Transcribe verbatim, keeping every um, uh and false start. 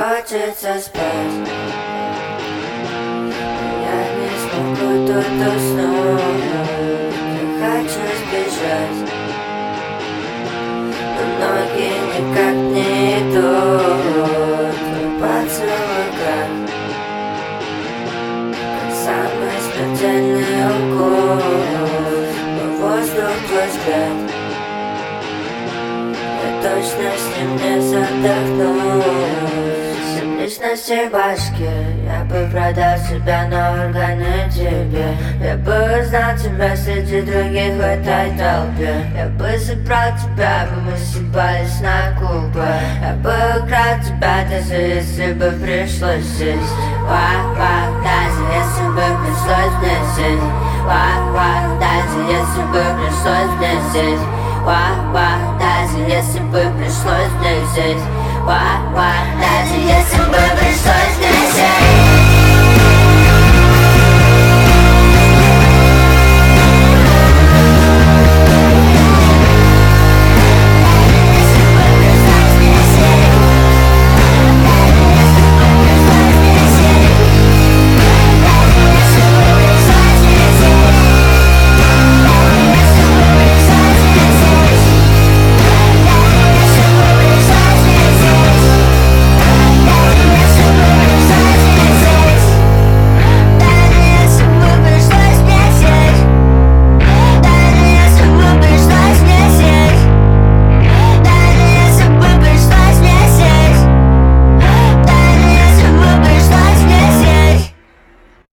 хочется спать. Я не смогу тут уснуть. Я хочу сбежать, но ноги никак не идут. Твой поцелуй как, как самый смертельный укус. Но воздух твой взгляд, я точно с ним не задохнусь. Личности башки, я бы продал себя на органы тебе. Я бы узнал тебя среди других в этой толпе. Я бы забрал тебя, бы мы съебались на Кубы. Я бы украл тебя, даже если бы пришлось сесть. Ва-ва, даже если бы пришлось мне сесть. Ва-ва, даже если бы пришлось мне сесть. Ва-ва, даже если бы пришлось мне сесть. Ва-ва, даже если бы пришлось